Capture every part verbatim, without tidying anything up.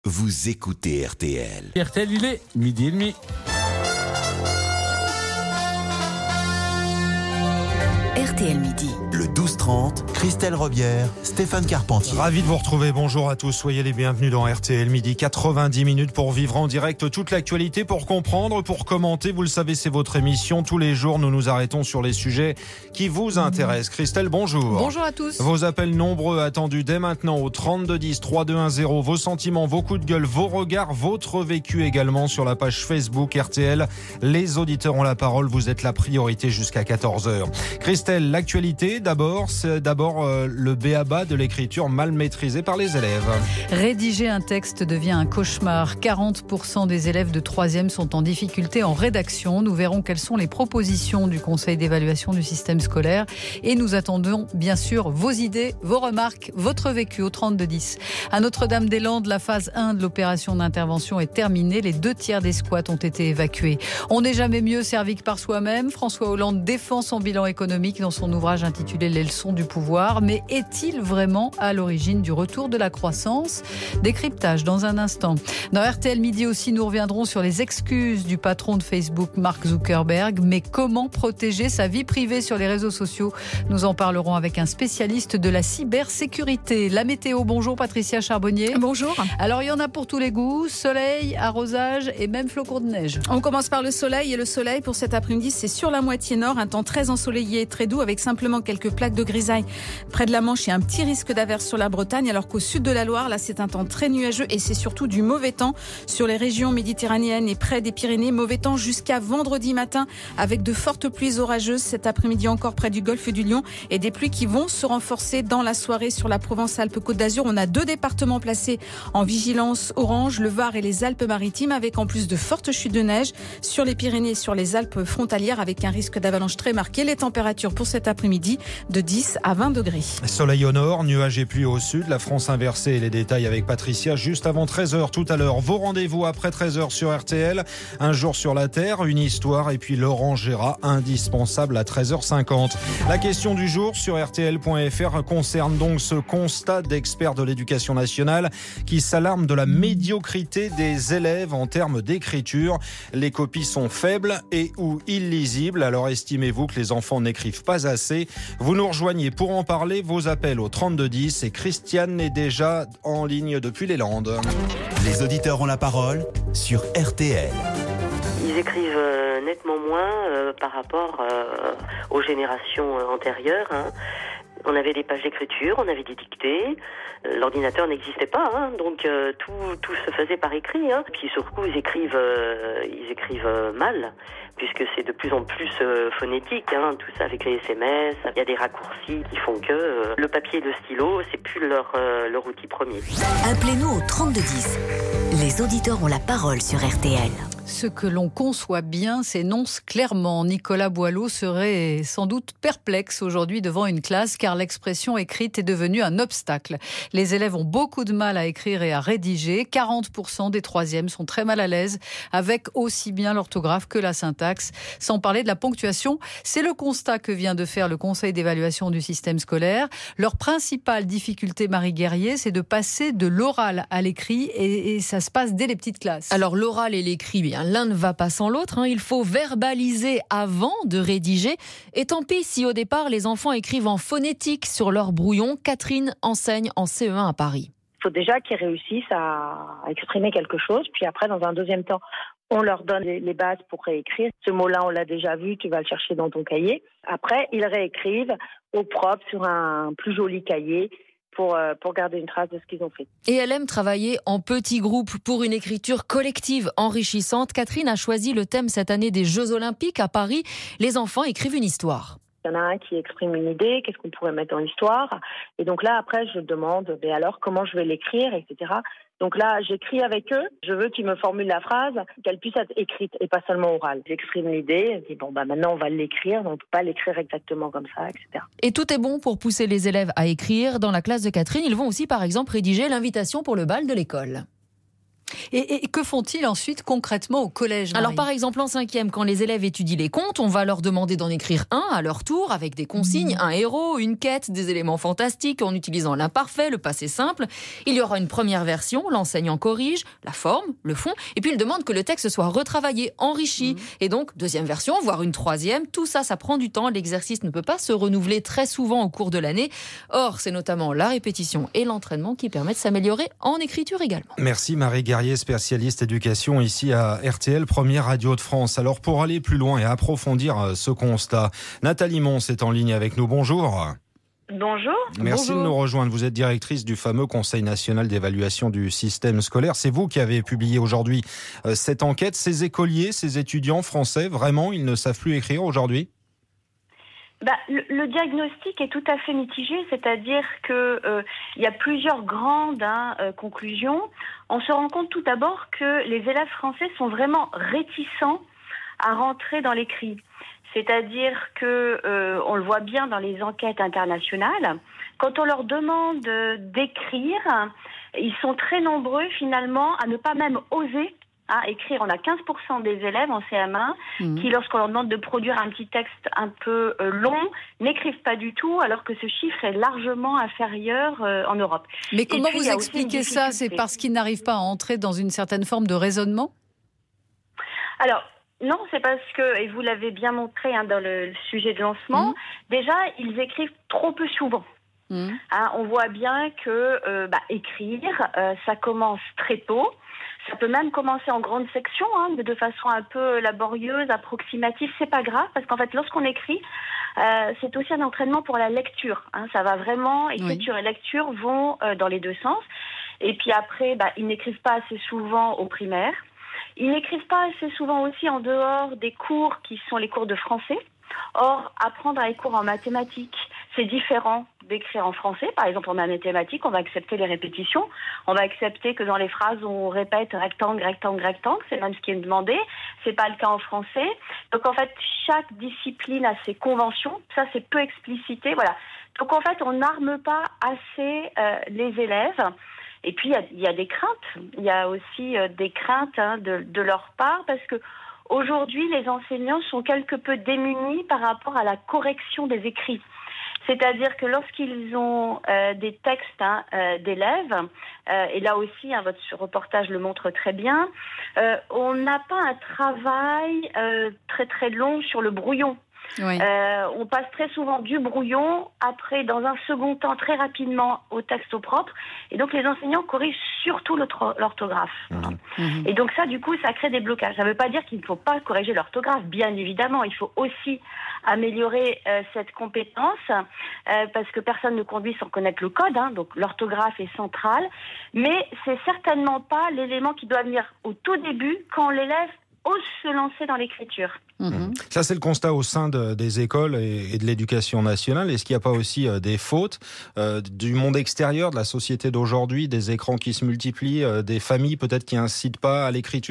Vous écoutez R T L. R T L, il est midi et demi. R T L Midi. Le douze trente, Christelle Robière, Stéphane Carpentier. Ravi de vous retrouver. Bonjour à tous. Soyez les bienvenus dans R T L Midi. quatre-vingt-dix minutes pour vivre en direct toute l'actualité, pour comprendre, pour commenter. Vous le savez, c'est votre émission. Tous les jours, nous nous arrêtons sur les sujets qui vous intéressent. Christelle, bonjour. Bonjour à tous. Vos appels nombreux attendus dès maintenant au trente-deux dix, trois deux un zéro. Vos sentiments, vos coups de gueule, vos regards, votre vécu également sur la page Facebook R T L. Les auditeurs ont la parole. Vous êtes la priorité jusqu'à quatorze heures. Christelle, l'actualité, d'abord, c'est d'abord euh, le b.a.-ba de l'écriture mal maîtrisée par les élèves. Rédiger un texte devient un cauchemar. quarante pour cent des élèves de troisième sont en difficulté en rédaction. Nous verrons quelles sont les propositions du Conseil d'évaluation du système scolaire. Et nous attendons bien sûr vos idées, vos remarques, votre vécu au trente-deux dix. À Notre-Dame-des-Landes, la phase un de l'opération d'intervention est terminée. Les deux tiers des squats ont été évacués. On n'est jamais mieux servi que par soi-même. François Hollande défend son bilan économique dans son ouvrage intitulé Les leçons du pouvoir. Mais est-il vraiment à l'origine du retour de la croissance ? Décryptage dans un instant. Dans R T L Midi aussi, nous reviendrons sur les excuses du patron de Facebook, Mark Zuckerberg. Mais comment protéger sa vie privée sur les réseaux sociaux ? Nous en parlerons avec un spécialiste de la cybersécurité. La météo, bonjour Patricia Charbonnier. Bonjour. Alors il y en a pour tous les goûts, soleil, arrosage et même flocons de neige. On commence par le soleil et le soleil pour cet après-midi, c'est sur la moitié nord, un temps très ensoleillé, très doux avec simplement quelques plaques de grisaille près de la Manche et un petit risque d'averse sur la Bretagne, alors qu'au sud de la Loire, là c'est un temps très nuageux et c'est surtout du mauvais temps sur les régions méditerranéennes et près des Pyrénées. Mauvais temps jusqu'à vendredi matin avec de fortes pluies orageuses cet après-midi encore près du golfe du Lion et des pluies qui vont se renforcer dans la soirée sur la Provence-Alpes-Côte d'Azur. On a deux départements placés en vigilance orange, le Var et les Alpes-Maritimes, avec en plus de fortes chutes de neige sur les Pyrénées et sur les Alpes frontalières avec un risque d'avalanche très marqué. Les températures pour cet après-midi de dix à vingt degrés. Soleil au nord, nuages et pluie au sud, la France inversée et les détails avec Patricia juste avant treize heures tout à l'heure. Vos rendez-vous après treize heures sur R T L. Un jour sur la Terre, une histoire et puis Laurent Gérard, indispensable à treize heures cinquante. La question du jour sur R T L point F R concerne donc ce constat d'experts de l'éducation nationale qui s'alarment de la médiocrité des élèves en termes d'écriture. Les copies sont faibles et ou illisibles. Alors estimez-vous que les enfants n'écrivent pas assez ? Vous nous rejoignez pour en parler. Vos appels au trente-deux dix et Christiane est déjà en ligne depuis les Landes. Les auditeurs ont la parole sur R T L. Ils écrivent euh, nettement moins euh, par rapport euh, aux générations euh, antérieures. Hein. On avait des pages d'écriture, on avait des dictées. Euh, l'ordinateur n'existait pas, hein, donc euh, tout, tout se faisait par écrit. Hein. Puis surtout, ils écrivent, euh, ils écrivent euh, mal, puisque c'est de plus en plus euh, phonétique. Hein, tout ça avec les S M S, il y a des raccourcis qui font que euh, le papier et le stylo, c'est plus leur, euh, leur outil premier. Appelez-nous au trente-deux dix. Les auditeurs ont la parole sur R T L. Ce que l'on conçoit bien s'énonce clairement. Nicolas Boileau serait sans doute perplexe aujourd'hui devant une classe car l'expression écrite est devenue un obstacle. Les élèves ont beaucoup de mal à écrire et à rédiger. quarante pour cent des troisièmes sont très mal à l'aise avec aussi bien l'orthographe que la syntaxe, sans parler de la ponctuation. C'est le constat que vient de faire le Conseil d'évaluation du système scolaire. Leur principale difficulté, Marie Guerrier, c'est de passer de l'oral à l'écrit et, et ça se passe dès les petites classes. Alors l'oral et l'écrit, bien, l'un ne va pas sans l'autre. Hein. Il faut verbaliser avant de rédiger. Et tant pis si au départ les enfants écrivent en phonétique sur leur brouillon. Catherine enseigne en C E un à Paris. Il faut déjà qu'ils réussissent à exprimer quelque chose. Puis après, dans un deuxième temps, on leur donne les bases pour réécrire. Ce mot-là, on l'a déjà vu, tu vas le chercher dans ton cahier. Après, ils réécrivent au propre sur un plus joli cahier. Pour, euh, pour garder une trace de ce qu'ils ont fait. Et elle aime travailler en petits groupes pour une écriture collective enrichissante. Catherine a choisi le thème cette année des Jeux Olympiques à Paris. Les enfants écrivent une histoire. Il y en a un qui exprime une idée, qu'est-ce qu'on pourrait mettre dans l'histoire. Et donc là, après, je demande, mais alors, comment je vais l'écrire, et cetera. Donc là, j'écris avec eux. Je veux qu'ils me formulent la phrase, qu'elle puisse être écrite et pas seulement orale. J'exprime l'idée, je dis bon, bah maintenant on va l'écrire, on ne peut pas l'écrire exactement comme ça, et cetera. Et tout est bon pour pousser les élèves à écrire. Dans la classe de Catherine, ils vont aussi, par exemple, rédiger l'invitation pour le bal de l'école. Et, et que font-ils ensuite concrètement au collège, Marie ? Alors par exemple en cinquième, quand les élèves étudient les comptes, on va leur demander d'en écrire un à leur tour avec des consignes, mmh. un héros, une quête, des éléments fantastiques en utilisant l'imparfait, le passé simple. Il y aura une première version, l'enseignant corrige la forme, le fond, et puis il demande que le texte soit retravaillé, enrichi. Mmh. Et donc deuxième version, voire une troisième. Tout ça, ça prend du temps. L'exercice ne peut pas se renouveler très souvent au cours de l'année. Or, c'est notamment la répétition et l'entraînement qui permettent de s'améliorer en écriture également. Merci Marie Guerrier, spécialiste éducation ici à R T L, première radio de France. Alors pour aller plus loin et approfondir ce constat, Nathalie Mons est en ligne avec nous. Bonjour. Bonjour. Merci Bonjour. de nous rejoindre. Vous êtes directrice du fameux Conseil national d'évaluation du système scolaire. C'est vous qui avez publié aujourd'hui cette enquête. Ces écoliers, ces étudiants français, vraiment, ils ne savent plus écrire aujourd'hui ? Bah, le, le diagnostic est tout à fait mitigé, c'est-à-dire que euh, il y a plusieurs grandes hein, euh, conclusions. On se rend compte tout d'abord que les élèves français sont vraiment réticents à rentrer dans l'écrit. C'est-à-dire que euh, on le voit bien dans les enquêtes internationales. Quand on leur demande d'écrire, ils sont très nombreux finalement à ne pas même oser à écrire. On a quinze pour cent des élèves en C M un mmh. qui, lorsqu'on leur demande de produire un petit texte un peu euh, long, n'écrivent pas du tout, alors que ce chiffre est largement inférieur euh, en Europe. Mais comment puis, vous expliquez ça ? C'est parce qu'ils n'arrivent pas à entrer dans une certaine forme de raisonnement ? Alors, non, c'est parce que, et vous l'avez bien montré hein, dans le sujet de lancement, mmh. déjà, ils écrivent trop peu souvent. Mmh. Hein, on voit bien que euh, bah, écrire, euh, ça commence très tôt. Ça peut même commencer en grande section, hein, mais de façon un peu laborieuse, approximative. C'est pas grave, parce qu'en fait, lorsqu'on écrit, euh, c'est aussi un entraînement pour la lecture. Hein, ça va vraiment, écriture oui. et lecture vont euh, dans les deux sens. Et puis après, bah, ils n'écrivent pas assez souvent au primaire. Ils n'écrivent pas assez souvent aussi en dehors des cours qui sont les cours de français. Or, apprendre les cours en mathématiques, c'est différent d'écrire en français. Par exemple, en mathématiques, on va accepter les répétitions. On va accepter que dans les phrases, on répète rectangle, rectangle, rectangle. C'est même ce qui est demandé. C'est pas le cas en français. Donc, en fait, chaque discipline a ses conventions. Ça, c'est peu explicité. Voilà. Donc, en fait, on n'arme pas assez euh, les élèves. Et puis, il y a, y a des craintes. Il y a aussi euh, des craintes hein, de, de leur part parce que aujourd'hui, les enseignants sont quelque peu démunis par rapport à la correction des écrits. C'est-à-dire que lorsqu'ils ont euh, des textes hein, euh, d'élèves, euh, et là aussi, hein, votre reportage le montre très bien, euh, on n'a pas un travail euh, très très long sur le brouillon. Oui. Euh, on passe très souvent du brouillon, après, dans un second temps, très rapidement, au texte au propre. Et donc, les enseignants corrigent surtout l'orthographe. Mmh. Et donc, ça, du coup, ça crée des blocages. Ça ne veut pas dire qu'il ne faut pas corriger l'orthographe. Bien évidemment, il faut aussi améliorer euh, cette compétence, euh, parce que personne ne conduit sans connaître le code. Hein, donc, l'orthographe est centrale. Mais c'est certainement pas l'élément qui doit venir au tout début, quand l'élève ose se lancer dans l'écriture. Mmh. Ça, c'est le constat au sein de, des écoles et, et de l'éducation nationale. Est-ce qu'il n'y a pas aussi euh, des fautes euh, du monde extérieur, de la société d'aujourd'hui, des écrans qui se multiplient, euh, des familles peut-être qui n'incitent pas à l'écriture ?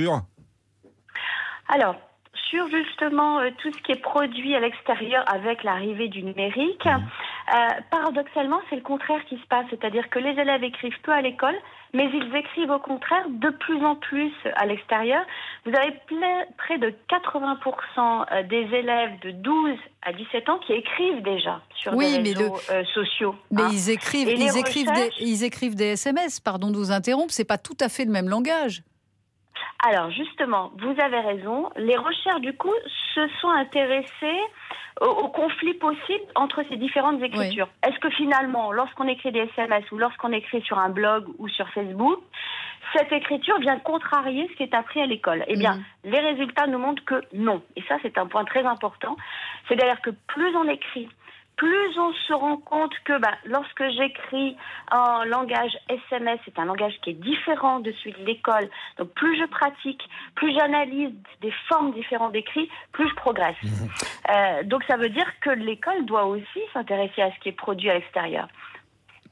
Alors, sur justement euh, tout ce qui est produit à l'extérieur avec l'arrivée du numérique, mmh. euh, paradoxalement, c'est le contraire qui se passe. C'est-à-dire que les élèves écrivent peu à l'école, mais ils écrivent au contraire de plus en plus à l'extérieur. Vous avez près de quatre-vingts pour cent des élèves de douze à dix-sept ans qui écrivent déjà sur oui, des réseaux le... euh, sociaux. Mais hein. ils écrivent, ils écrivent, recherches... des, ils écrivent des S M S, pardon de vous interrompre, c'est pas tout à fait le même langage. Alors justement, vous avez raison. Les recherches du coup se sont intéressées au, au conflit possible entre ces différentes écritures. Oui. Est-ce que finalement, lorsqu'on écrit des S M S ou lorsqu'on écrit sur un blog ou sur Facebook, cette écriture vient contrarier ce qui est appris à l'école ? Eh bien, mmh. les résultats nous montrent que non. Et ça, c'est un point très important. C'est-à-dire que plus on écrit, plus on se rend compte que bah, lorsque j'écris en langage S M S, c'est un langage qui est différent de celui de l'école. Donc plus je pratique, plus j'analyse des formes différentes d'écrit, plus je progresse. Mmh. Euh, donc ça veut dire que l'école doit aussi s'intéresser à ce qui est produit à l'extérieur.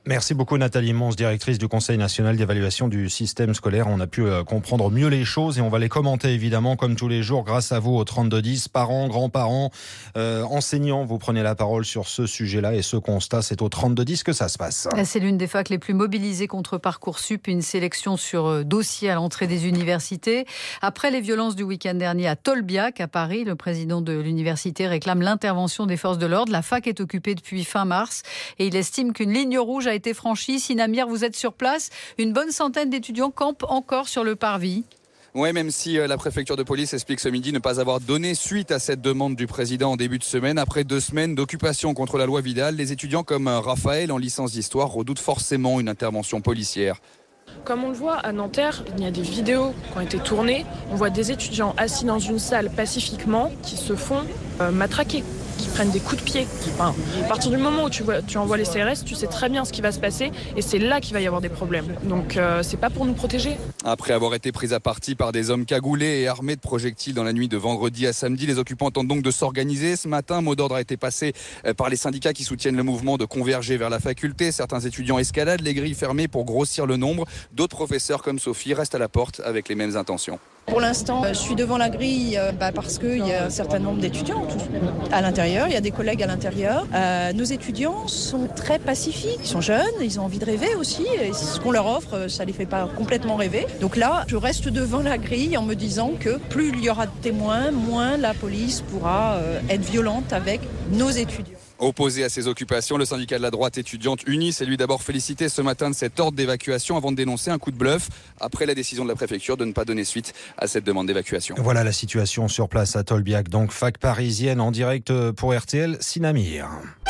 Merci beaucoup Nathalie Mons, directrice du Conseil national d'évaluation du système scolaire. On a pu euh, comprendre mieux les choses et on va les commenter évidemment comme tous les jours grâce à vous au trente-deux dix. Parents, grands-parents, euh, enseignants, vous prenez la parole sur ce sujet-là et ce constat, c'est au trente-deux dix que ça se passe. C'est l'une des facs les plus mobilisées contre Parcoursup, une sélection sur dossier à l'entrée des universités. Après les violences du week-end dernier à Tolbiac, à Paris, le président de l'université réclame l'intervention des forces de l'ordre. La fac est occupée depuis fin mars et il estime qu'une ligne rouge a été franchie. Sinamir, vous êtes sur place. Une bonne centaine d'étudiants campent encore sur le parvis. Oui, même si la préfecture de police explique ce midi ne pas avoir donné suite à cette demande du président en début de semaine. Après deux semaines d'occupation contre la loi Vidal, les étudiants comme Raphaël en licence d'histoire redoutent forcément une intervention policière. Comme on le voit à Nanterre, il y a des vidéos qui ont été tournées. On voit des étudiants assis dans une salle pacifiquement qui se font euh, matraquer, qui prennent des coups de pied. Enfin, à partir du moment où tu, vois, tu envoies les C R S, tu sais très bien ce qui va se passer et c'est là qu'il va y avoir des problèmes. Donc euh, c'est pas pour nous protéger. Après avoir été pris à partie par des hommes cagoulés et armés de projectiles dans la nuit de vendredi à samedi, les occupants tentent donc de s'organiser. Ce matin, mot d'ordre a été passé par les syndicats qui soutiennent le mouvement de converger vers la faculté. Certains étudiants escaladent les grilles fermées pour grossir le nombre. D'autres professeurs comme Sophie restent à la porte avec les mêmes intentions. Pour l'instant, je suis devant la grille bah, parce qu'il y a un certain nombre d'étudiants à l'intérieur, il y a des collègues à l'intérieur. Euh, nos étudiants sont très pacifiques, ils sont jeunes, ils ont envie de rêver aussi, et ce qu'on leur offre, ça ne les fait pas complètement rêver. Donc là, je reste devant la grille en me disant que plus il y aura de témoins, moins la police pourra euh, être violente avec nos étudiants. Opposé à ces occupations, le syndicat de la droite étudiante Unis s'est lui d'abord félicité ce matin de cet ordre d'évacuation avant de dénoncer un coup de bluff après la décision de la préfecture de ne pas donner suite à cette demande d'évacuation. Voilà la situation sur place à Tolbiac, donc fac parisienne en direct pour R T L, Sinamir.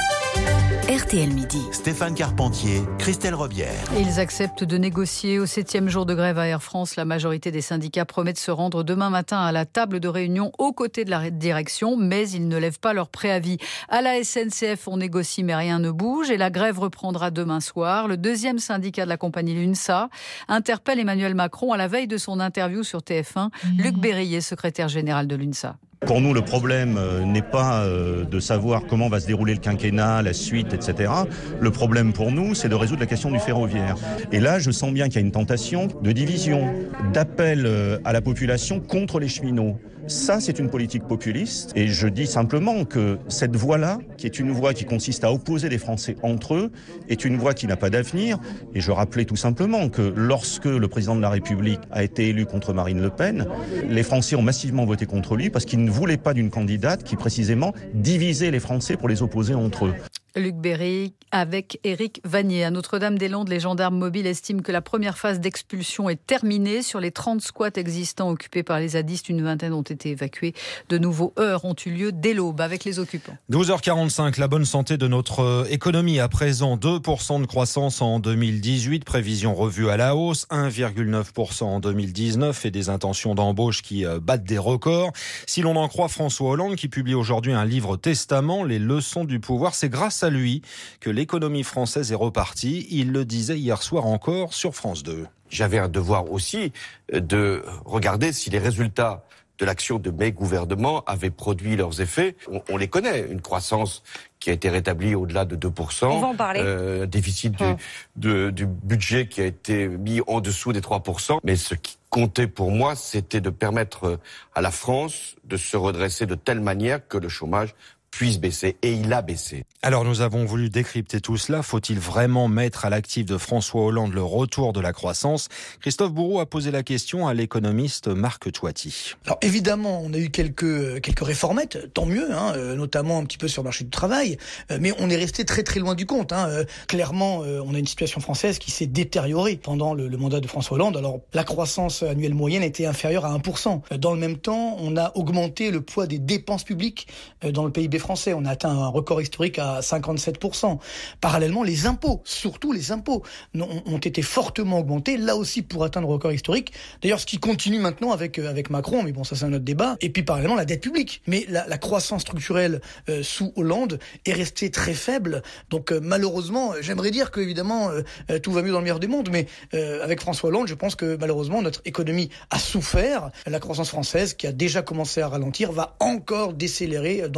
R T L Midi. Stéphane Carpentier, Christelle Robière. Ils acceptent de négocier au septième jour de grève à Air France. La majorité des syndicats promet de se rendre demain matin à la table de réunion aux côtés de la direction, mais ils ne lèvent pas leur préavis. À la S N C F, on négocie mais rien ne bouge et la grève reprendra demain soir. Le deuxième syndicat de la compagnie l'UNSA interpelle Emmanuel Macron à la veille de son interview sur T F un. Mmh. Luc Berrier, secrétaire général de l'UNSA. Pour nous, le problème n'est pas de savoir comment va se dérouler le quinquennat, la suite, et cetera. Le problème pour nous, c'est de résoudre la question du ferroviaire. Et là, je sens bien qu'il y a une tentation de division, d'appel à la population contre les cheminots. Ça, c'est une politique populiste. Et je dis simplement que cette voie-là, qui est une voie qui consiste à opposer les Français entre eux, est une voie qui n'a pas d'avenir. Et je rappelais tout simplement que lorsque le président de la République a été élu contre Marine Le Pen, les Français ont massivement voté contre lui parce qu'ils ne voulaient pas d'une candidate qui, précisément, divisait les Français pour les opposer entre eux. Luc Berry avec Éric Vanier. À Notre-Dame-des-Landes, les gendarmes mobiles estiment que la première phase d'expulsion est terminée. Sur les trente squats existants occupés par les zadistes, une vingtaine ont été évacués. De nouveaux heurts ont eu lieu dès l'aube avec les occupants. douze heures quarante-cinq, la bonne santé de notre économie à présent. deux pour cent de croissance en deux mille dix-huit, prévision revue à la hausse, un virgule neuf pour cent en deux mille dix-neuf et des intentions d'embauche qui battent des records. Si l'on en croit François Hollande qui publie aujourd'hui un livre testament, Les leçons du pouvoir, c'est grâce à lui que l'économie française est repartie. Il le disait hier soir encore sur France deux. J'avais un devoir aussi de regarder si les résultats de l'action de mes gouvernements avaient produit leurs effets. On, on les connaît, une croissance qui a été rétablie au-delà de deux pour cent. On va en parler. Euh, déficit du, de, du budget qui a été mis en dessous des trois pour cent. Mais ce qui comptait pour moi, c'était de permettre à la France de se redresser de telle manière que le chômage puisse baisser, et il a baissé. Alors nous avons voulu décrypter tout cela. Faut-il vraiment mettre à l'actif de François Hollande le retour de la croissance ? Christophe Bourreau a posé la question à l'économiste Marc Toiti. Alors évidemment, on a eu quelques quelques réformettes, tant mieux, hein, euh, notamment un petit peu sur le marché du travail, euh, mais on est resté très très loin du compte. Hein. Euh, clairement, euh, on a une situation française qui s'est détériorée pendant le, le mandat de François Hollande. Alors la croissance annuelle moyenne était inférieure à un pour cent. Dans le même temps, on a augmenté le poids des dépenses publiques euh, dans le P I B français. On a atteint un record historique à cinquante-sept pour cent. Parallèlement, les impôts, surtout les impôts, ont été fortement augmentés, là aussi pour atteindre le record historique. D'ailleurs, ce qui continue maintenant avec avec Macron, mais bon, ça c'est un autre débat. Et puis parallèlement, la dette publique. Mais la, la croissance structurelle euh, sous Hollande est restée très faible. Donc euh, malheureusement, j'aimerais dire que évidemment euh, tout va mieux dans le meilleur des mondes, mais euh, avec François Hollande, je pense que malheureusement notre économie a souffert. La croissance française, qui a déjà commencé à ralentir, va encore décélérer dans les prochains trimestres.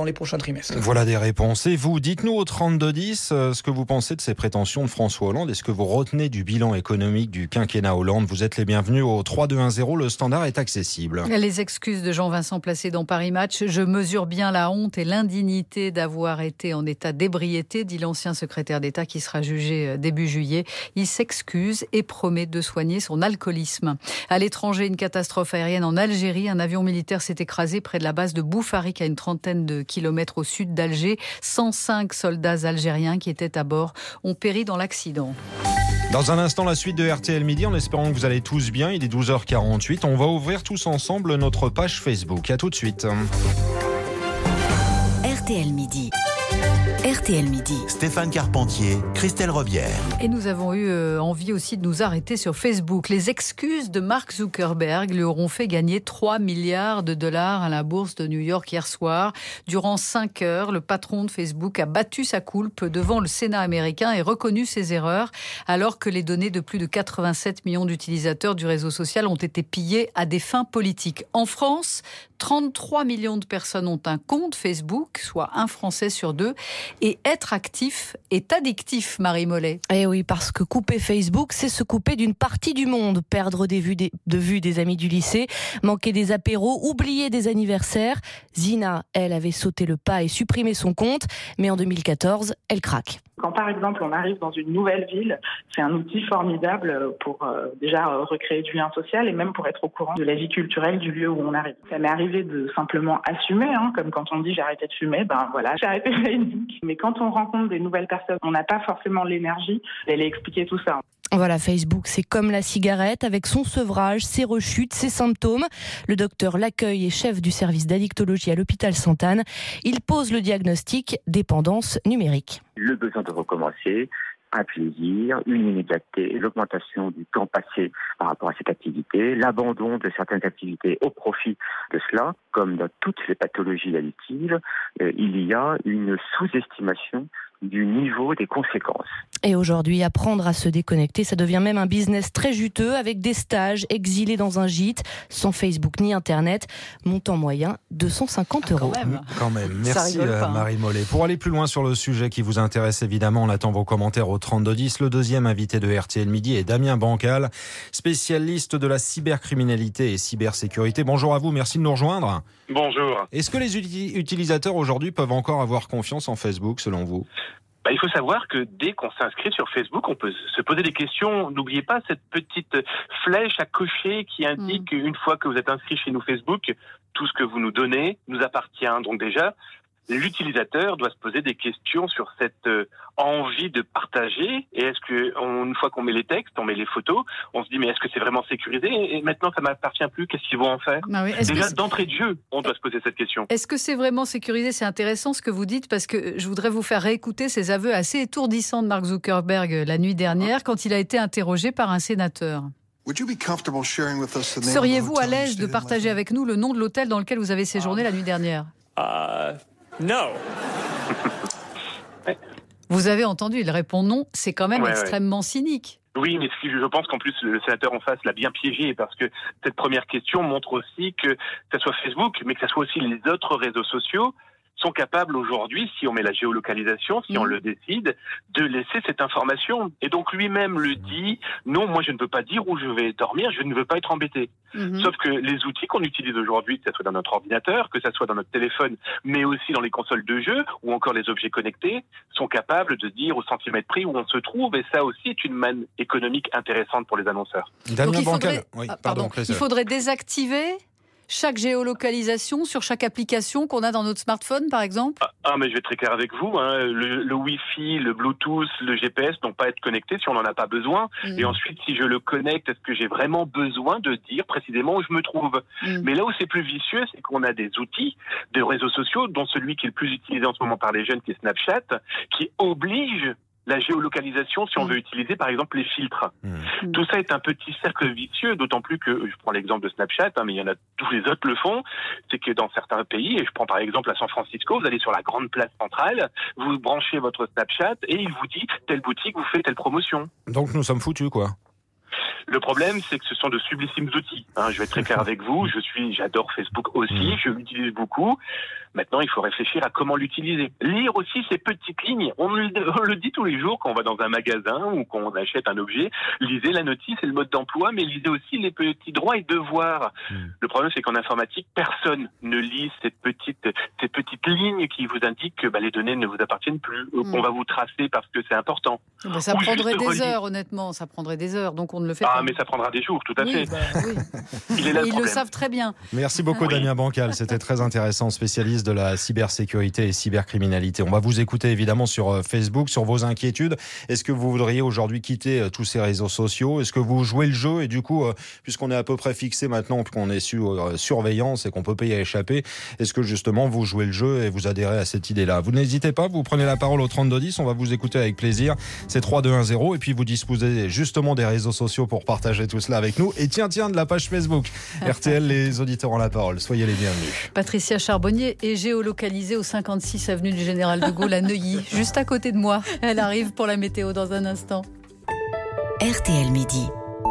trimestre. Voilà des réponses. Et vous, dites-nous au trente-deux dix euh, ce que vous pensez de ces prétentions de François Hollande. Est-ce que vous retenez du bilan économique du quinquennat Hollande? Vous êtes les bienvenus au trois deux un zéro. Le standard est accessible. Les excuses de Jean-Vincent Placé dans Paris Match. Je mesure bien la honte et l'indignité d'avoir été en état d'ébriété, dit l'ancien secrétaire d'État qui sera jugé début juillet. Il s'excuse et promet de soigner son alcoolisme. À l'étranger, une catastrophe aérienne en Algérie. Un avion militaire s'est écrasé près de la base de Boufarik, à une trentaine de kilomètres au sud d'Alger. cent cinq soldats algériens qui étaient à bord ont péri dans l'accident. Dans un instant, la suite de R T L Midi, en espérant que vous allez tous bien. Il est douze heures quarante-huit. On va ouvrir tous ensemble notre page Facebook. À tout de suite. R T L Midi. R T L Midi. Stéphane Carpentier, Christelle Robière. Et nous avons eu euh, envie aussi de nous arrêter sur Facebook. Les excuses de Mark Zuckerberg lui auront fait gagner trois milliards de dollars à la bourse de New York hier soir. Durant cinq heures, le patron de Facebook a battu sa coulpe devant le Sénat américain et reconnu ses erreurs, alors que les données de plus de quatre-vingt-sept millions d'utilisateurs du réseau social ont été pillées à des fins politiques. En France, trente-trois millions de personnes ont un compte Facebook, soit un Français sur deux. Et être actif est addictif, Marie Mollet. Eh oui, parce que couper Facebook, c'est se couper d'une partie du monde. Perdre des vues des, de vue des amis du lycée, manquer des apéros, oublier des anniversaires. Zina, elle, avait sauté le pas et supprimé son compte. Mais en deux mille quatorze, elle craque. Quand par exemple on arrive dans une nouvelle ville, c'est un outil formidable pour euh, déjà euh, recréer du lien social et même pour être au courant de la vie culturelle du lieu où on arrive. Ça m'est arrivé de simplement assumer, hein, comme quand on dit j'ai arrêté de fumer, ben voilà, j'ai arrêté Facebook. Mais quand on rencontre des nouvelles personnes, on n'a pas forcément l'énergie d'aller expliquer tout ça. Voilà, Facebook, c'est comme la cigarette, avec son sevrage, ses rechutes, ses symptômes. Le docteur L'accueil est chef du service d'addictologie à l'hôpital Sainte-Anne. Il pose le diagnostic dépendance numérique. Le besoin de recommencer, un plaisir, une immédiateté, l'augmentation du temps passé par rapport à cette activité, l'abandon de certaines activités au profit de cela, comme dans toutes les pathologies addictives, euh, il y a une sous-estimation du niveau des conséquences. Et aujourd'hui, apprendre à se déconnecter, ça devient même un business très juteux avec des stages, exilés dans un gîte, sans Facebook ni Internet, montant moyen deux cent cinquante euros. Ah, quand même. Quand même. Merci pas, Marie Mollet. Pour aller plus loin sur le sujet qui vous intéresse évidemment, on attend vos commentaires au trente-deux dix. Le deuxième invité de R T L Midi est Damien Bancal, spécialiste de la cybercriminalité et cybersécurité. Bonjour à vous, merci de nous rejoindre. Bonjour. Est-ce que les uti- utilisateurs aujourd'hui peuvent encore avoir confiance en Facebook selon vous ? Bah, il faut savoir que dès qu'on s'inscrit sur Facebook, on peut se poser des questions. N'oubliez pas cette petite flèche à cocher qui indique, mmh. une fois que vous êtes inscrit chez nous Facebook, tout ce que vous nous donnez nous appartient. Donc déjà, l'utilisateur doit se poser des questions sur cette euh, envie de partager. Et est-ce que, on, une fois qu'on met les textes, on met les photos, on se dit mais est-ce que c'est vraiment sécurisé ? Et maintenant, ça m'appartient plus. Qu'est-ce qu'ils vont en faire ? Ah oui, Déjà, que... d'entrée de jeu, on doit se poser cette question. Est-ce que c'est vraiment sécurisé ? C'est intéressant ce que vous dites parce que je voudrais vous faire réécouter ces aveux assez étourdissants de Mark Zuckerberg la nuit dernière quand il a été interrogé par un sénateur. Seriez-vous à l'aise de partager avec nous le nom de l'hôtel dans lequel vous avez séjourné la nuit dernière ? Uh, no. Vous avez entendu, il répond non. C'est quand même ouais, extrêmement ouais. cynique. Oui, mais je pense qu'en plus, le sénateur en face l'a bien piégé parce que cette première question montre aussi que, que ce soit Facebook, mais que ce soit aussi les autres réseaux sociaux, sont capables aujourd'hui, si on met la géolocalisation, si mmh. on le décide, de laisser cette information. Et donc lui-même le dit, non, moi je ne veux pas dire où je vais dormir, je ne veux pas être embêté. Mmh. Sauf que les outils qu'on utilise aujourd'hui, que ce soit dans notre ordinateur, que ce soit dans notre téléphone, mais aussi dans les consoles de jeu, ou encore les objets connectés, sont capables de dire au centimètre près où on se trouve, et ça aussi est une manne économique intéressante pour les annonceurs. Donc il faudrait, oui, ah, pardon, pardon, il faudrait désactiver chaque géolocalisation sur chaque application qu'on a dans notre smartphone, par exemple ? Ah, ah mais je vais être très clair avec vous. Hein. Le, le Wi-Fi, le Bluetooth, le G P S n'ont pas à être connectés si on n'en a pas besoin. Mmh. Et ensuite, si je le connecte, est-ce que j'ai vraiment besoin de dire précisément où je me trouve ? mmh. Mais là où c'est plus vicieux, c'est qu'on a des outils de réseaux sociaux, dont celui qui est le plus utilisé en ce moment par les jeunes, qui est Snapchat, qui oblige la géolocalisation si on veut utiliser par exemple les filtres. Mmh. Tout ça est un petit cercle vicieux, d'autant plus que, je prends l'exemple de Snapchat, hein, mais il y en a, tous les autres le font, c'est que dans certains pays, et je prends par exemple à San Francisco, vous allez sur la grande place centrale, vous branchez votre Snapchat et il vous dit telle boutique vous fait telle promotion. Donc nous sommes foutus quoi. Le problème, c'est que ce sont de sublissimes outils. Hein, je vais être très clair avec vous. Je suis, j'adore Facebook aussi. Je l'utilise beaucoup. Maintenant, il faut réfléchir à comment l'utiliser. Lire aussi ces petites lignes. On le, on le dit tous les jours quand on va dans un magasin ou qu'on achète un objet. Lisez la notice et le mode d'emploi, mais lisez aussi les petits droits et devoirs. Mmh. Le problème, c'est qu'en informatique, personne ne lit cette petite, ces petites lignes qui vous indiquent que bah, les données ne vous appartiennent plus, mmh. qu'on va vous tracer parce que c'est important. Bah, ça ou prendrait des relire. heures, honnêtement. Ça prendrait des heures, donc on ne le fait ah, pas. Ah, mais ça prendra des jours, tout à oui, fait. Bah, oui. Il est là, Ils le, le savent très bien. Merci beaucoup, oui. Damien Bancal. C'était très intéressant, spécialiste de la cybersécurité et cybercriminalité. On va vous écouter évidemment sur Facebook, sur vos inquiétudes. Est-ce que vous voudriez aujourd'hui quitter tous ces réseaux sociaux ? Est-ce que vous jouez le jeu ? Et du coup, puisqu'on est à peu près fixé maintenant, qu'on est sur surveillance et qu'on peut pas y échapper, est-ce que justement vous jouez le jeu et vous adhérez à cette idée-là ? Vous n'hésitez pas, vous prenez la parole au trente-deux dix, on va vous écouter avec plaisir. C'est trois deux un zéro et puis vous disposez justement des réseaux sociaux pour partager tout cela avec nous. Et tiens, tiens, de la page Facebook. R T L, les auditeurs ont la parole. Soyez les bienvenus. Patricia Charbonnier est géolocalisée au cinquante-six avenue du Général de Gaulle à Neuilly, juste à côté de moi. Elle arrive pour la météo dans un instant. R T L Midi.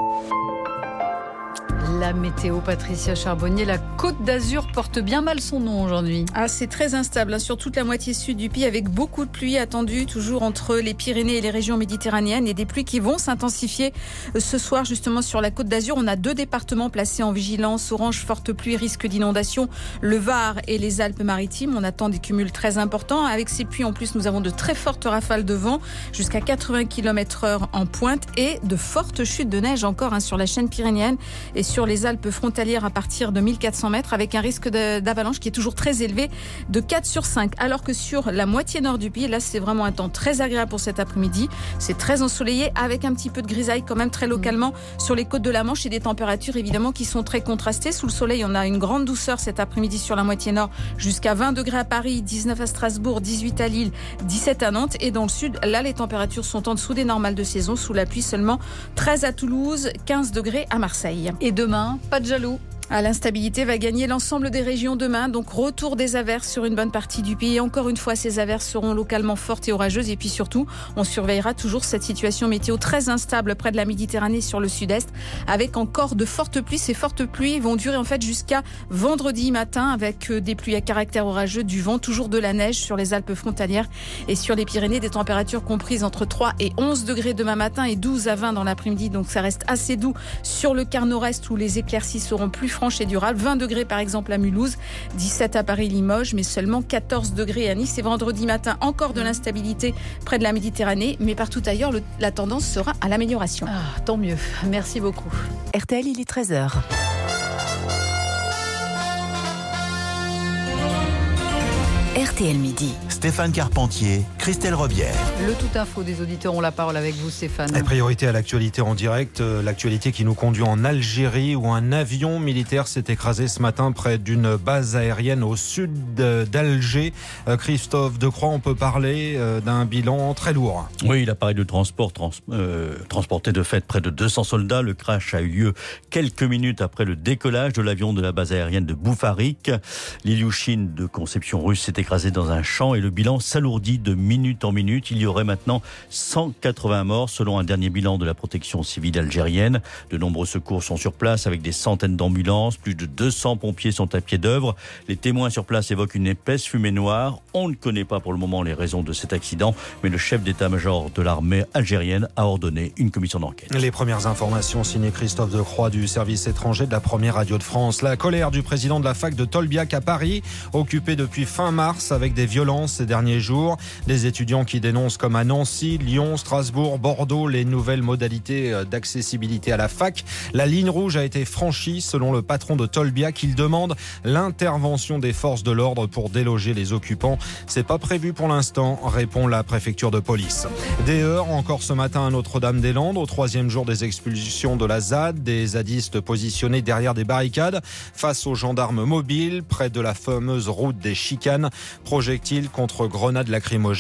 La météo, Patricia Charbonnier, la Côte d'Azur porte bien mal son nom aujourd'hui. Ah, c'est très instable hein, sur toute la moitié sud du pays, avec beaucoup de pluie attendue, toujours entre les Pyrénées et les régions méditerranéennes, et des pluies qui vont s'intensifier ce soir justement sur la Côte d'Azur. On a deux départements placés en vigilance orange, forte pluie, risque d'inondation, le Var et les Alpes-Maritimes. On attend des cumuls très importants. Avec ces pluies, en plus, nous avons de très fortes rafales de vent, jusqu'à quatre-vingts kilomètres heure en pointe, et de fortes chutes de neige encore hein, sur la chaîne pyrénéenne et sur les Alpes frontalières à partir de mille quatre cents mètres, avec un risque de, d'avalanche qui est toujours très élevé de quatre sur cinq. Alors que sur la moitié nord du pays, là c'est vraiment un temps très agréable pour cet après-midi. C'est très ensoleillé avec un petit peu de grisaille quand même très localement sur les côtes de la Manche, et des températures évidemment qui sont très contrastées. Sous le soleil, on a une grande douceur cet après-midi sur la moitié nord, jusqu'à vingt degrés à Paris, dix-neuf à Strasbourg, dix-huit à Lille, dix-sept à Nantes. Et dans le sud, là les températures sont en dessous des normales de saison, sous la pluie seulement treize à Toulouse, quinze degrés à Marseille. Et demain, pas de jaloux. Ah, l'instabilité va gagner l'ensemble des régions demain, donc retour des averses sur une bonne partie du pays. Encore une fois, ces averses seront localement fortes et orageuses. Et puis surtout, on surveillera toujours cette situation météo très instable près de la Méditerranée sur le sud-est, avec encore de fortes pluies. Ces fortes pluies vont durer en fait jusqu'à vendredi matin, avec des pluies à caractère orageux, du vent, toujours de la neige sur les Alpes frontalières et sur les Pyrénées. Des températures comprises entre trois et onze degrés demain matin et douze à vingt dans l'après-midi. Donc ça reste assez doux sur le quart nord-est où les éclaircies seront plus franche et durable. vingt degrés par exemple à Mulhouse, dix-sept à Paris-Limoges, mais seulement quatorze degrés à Nice. Et vendredi matin, encore de l'instabilité près de la Méditerranée, mais partout ailleurs, le, la tendance sera à l'amélioration. Ah, tant mieux. Merci beaucoup. R T L, il est treize heures. R T L Midi. Stéphane Carpentier, Christelle Robière. Le tout info des auditeurs ont la parole avec vous, Stéphane. La priorité à l'actualité en direct, euh, l'actualité qui nous conduit en Algérie, où un avion militaire s'est écrasé ce matin près d'une base aérienne au sud d'Alger. Euh, Christophe Decroix, on peut parler euh, d'un bilan très lourd. Oui, l'appareil de transport trans, euh, transportait de fait près de deux cents soldats. Le crash a eu lieu quelques minutes après le décollage de l'avion de la base aérienne de Boufarik. L'Ilyushin de conception russe s'est écrasé dans un champ et le bilan s'alourdit de minute en minute. Il y aurait maintenant cent quatre-vingts morts selon un dernier bilan de la protection civile algérienne. De nombreux secours sont sur place avec des centaines d'ambulances. Plus de deux cents pompiers sont à pied d'œuvre. Les témoins sur place évoquent une épaisse fumée noire. On ne connaît pas pour le moment les raisons de cet accident, mais le chef d'état-major de l'armée algérienne a ordonné une commission d'enquête. Les premières informations signées Christophe Decroix du service étranger de la première radio de France. La colère du président de la fac de Tolbiac à Paris, occupé depuis fin mars avec des violences ces derniers jours. Des étudiants qui dénoncent comme à Nancy, Lyon, Strasbourg, Bordeaux les nouvelles modalités d'accessibilité à la fac. La ligne rouge a été franchie selon le patron de Tolbiac. Il demande l'intervention des forces de l'ordre pour déloger les occupants. C'est pas prévu pour l'instant, répond la préfecture de police. Des heurts encore ce matin à Notre-Dame-des-Landes, au troisième jour des expulsions de la Z A D. Des zadistes positionnés derrière des barricades face aux gendarmes mobiles près de la fameuse route des Chicanes. Projectiles contre grenades lacrymogènes.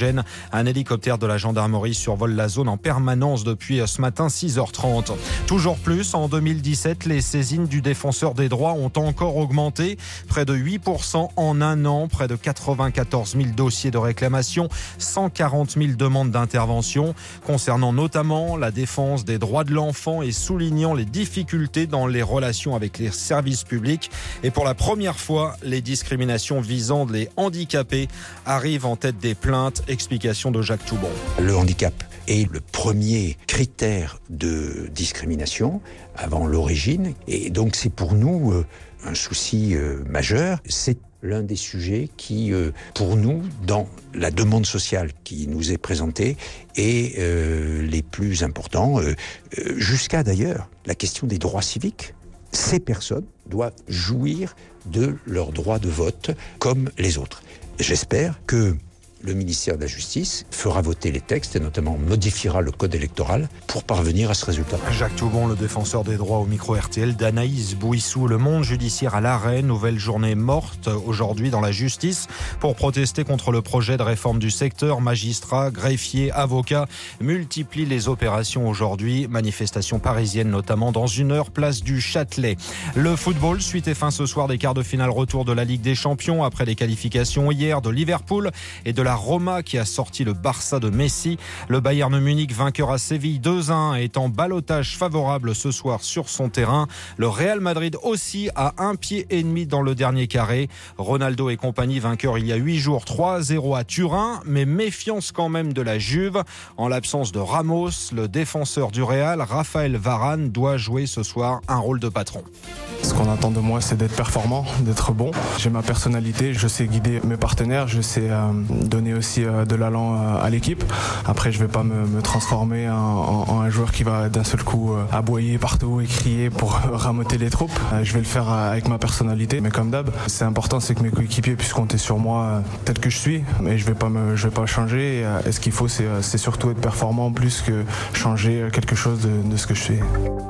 Valenciennes. Un hélicoptère de la gendarmerie survole la zone en permanence depuis ce matin six heures trente. Toujours plus, en deux mille dix-sept, les saisines du défenseur des droits ont encore augmenté. Près de huit pour cent en un an, près de quatre-vingt-quatorze mille dossiers de réclamation, cent quarante mille demandes d'intervention, concernant notamment la défense des droits de l'enfant et soulignant les difficultés dans les relations avec les services publics. Et pour la première fois, les discriminations visant les handicapés arrivent en tête des plaintes. Explication de Jacques Toubon. Le handicap est le premier critère de discrimination avant l'origine. Et donc c'est pour nous euh, un souci euh, majeur. C'est l'un des sujets qui, euh, pour nous, dans la demande sociale qui nous est présentée, est euh, les plus importants, euh, euh, jusqu'à d'ailleurs la question des droits civiques. Ces personnes doivent jouir de leurs droits de vote comme les autres. J'espère que le ministère de la Justice fera voter les textes et notamment modifiera le code électoral pour parvenir à ce résultat. Jacques Toubon, le défenseur des droits au micro R T L d'Anaïs Bouissou. Le monde judiciaire à l'arrêt, nouvelle journée morte aujourd'hui dans la justice pour protester contre le projet de réforme du secteur. Magistrats, greffiers, avocats multiplient les opérations aujourd'hui. Manifestation parisienne notamment dans une heure, place du Châtelet. Le football, suite et fin ce soir des quarts de finale retour de la Ligue des Champions après les qualifications hier de Liverpool et de la La Roma qui a sorti le Barça de Messi. Le Bayern Munich, vainqueur à Séville deux à un, est en ballottage favorable ce soir sur son terrain. Le Real Madrid aussi à un pied et demi dans le dernier carré. Ronaldo et compagnie vainqueur il y a huit jours trois à zéro à Turin, mais méfiance quand même de la Juve. En l'absence de Ramos, le défenseur du Real, Raphaël Varane, doit jouer ce soir un rôle de patron. Ce qu'on attend de moi, c'est d'être performant, d'être bon. J'ai ma personnalité, je sais guider mes partenaires, je sais euh, donner aussi euh, de l'allant euh, à l'équipe. Après, je vais pas me, me transformer en, en, en un joueur qui va d'un seul coup euh, aboyer partout et crier pour euh, ramoter les troupes. Euh, je vais le faire euh, avec ma personnalité, mais comme d'hab, c'est important, c'est que mes coéquipiers puissent compter sur moi euh, tel que je suis, mais je vais pas me, je vais pas changer. Et, euh, et ce qu'il faut, c'est, euh, c'est surtout être performant plus que changer quelque chose de, de ce que je fais.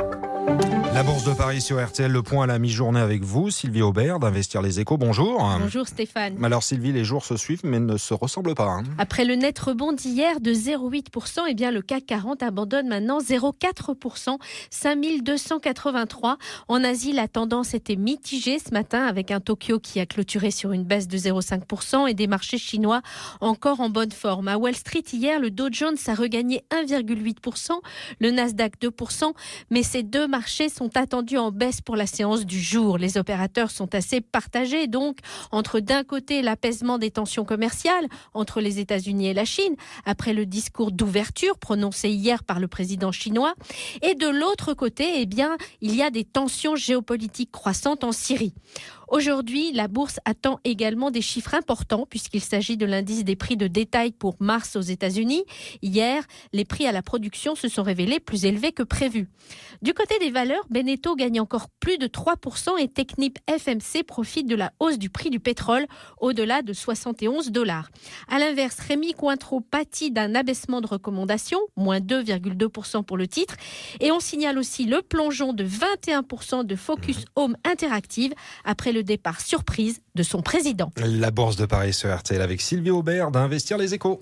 La Bourse de Paris sur R T L, le point à la mi-journée avec vous, Sylvie Aubert d'Investir les Échos. Bonjour. Bonjour Stéphane. Alors Sylvie, les jours se suivent mais ne se ressemblent pas. Hein. Après le net rebond d'hier de zéro virgule huit pour cent, eh bien le C A C quarante abandonne maintenant zéro virgule quatre pour cent, cinq mille deux cent quatre-vingt-trois. En Asie, la tendance était mitigée ce matin avec un Tokyo qui a clôturé sur une baisse de zéro virgule cinq pour cent et des marchés chinois encore en bonne forme. À Wall Street, hier, le Dow Jones a regagné un virgule huit pour cent, le Nasdaq deux pour cent, mais ces deux marchés sont attendus en baisse pour la séance du jour. Les opérateurs sont assez partagés donc entre d'un côté l'apaisement des tensions commerciales entre les États-Unis et la Chine après le discours d'ouverture prononcé hier par le président chinois et de l'autre côté, eh bien, il y a des tensions géopolitiques croissantes en Syrie. Aujourd'hui, la bourse attend également des chiffres importants puisqu'il s'agit de l'indice des prix de détail pour mars aux États-Unis. Hier, les prix à la production se sont révélés plus élevés que prévu. Du côté des valeurs, Beneteau gagne encore plus de trois pour cent et Technip F M C profite de la hausse du prix du pétrole au-delà de soixante et onze dollars. À l'inverse, Rémi Cointreau pâtit d'un abaissement de recommandation, moins deux virgule deux pour cent pour le titre. Et on signale aussi le plongeon de vingt et un pour cent de Focus Home Interactive après le le départ surprise de son président. La Bourse de Paris sur R T L avec Sylvie Aubert d'Investir les Échos.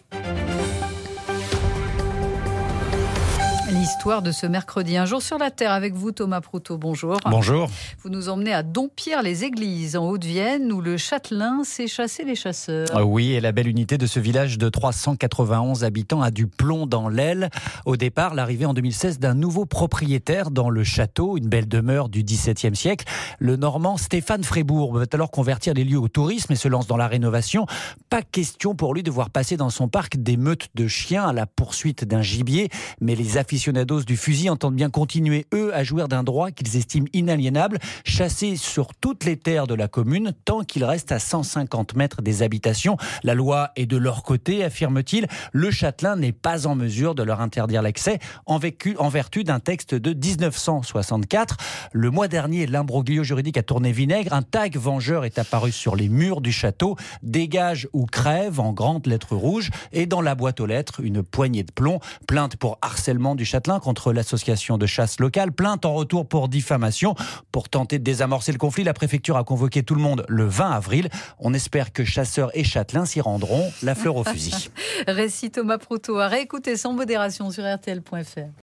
L'histoire de ce mercredi. Un jour sur la Terre avec vous, Thomas Proutot. Bonjour. Bonjour. Vous nous emmenez à Dompierre-les-Églises, en Haute-Vienne, où le châtelain sait chasser les chasseurs. Ah oui, et la belle unité de ce village de trois cent quatre-vingt-onze habitants a du plomb dans l'aile. Au départ, l'arrivée en deux mille seize d'un nouveau propriétaire dans le château, une belle demeure du dix-septième siècle. Le Normand Stéphane Frébourg veut alors convertir les lieux au tourisme et se lance dans la rénovation. Pas question pour lui de voir passer dans son parc des meutes de chiens à la poursuite d'un gibier, mais les aficionados du fusil entendent bien continuer, eux, à jouir d'un droit qu'ils estiment inaliénable, chasser sur toutes les terres de la commune, tant qu'il reste à cent cinquante mètres des habitations. La loi est de leur côté, affirme-t-il. Le châtelain n'est pas en mesure de leur interdire l'accès, en, vécu, en vertu d'un texte de dix-neuf cent soixante-quatre. Le mois dernier, l'imbroglio juridique a tourné vinaigre. Un tag vengeur est apparu sur les murs du château. Dégage ou crève en grandes lettres rouges. Et dans la boîte aux lettres, une poignée de plomb. Plainte pour harcèlement du châtelain Châtelain contre l'association de chasse locale. Plainte en retour pour diffamation. Pour tenter de désamorcer le conflit, la préfecture a convoqué tout le monde le vingt avril. On espère que chasseurs et châtelains s'y rendront la fleur au fusil. Récit Thomas Proutot à réécouter sans modération sur R T L point F R.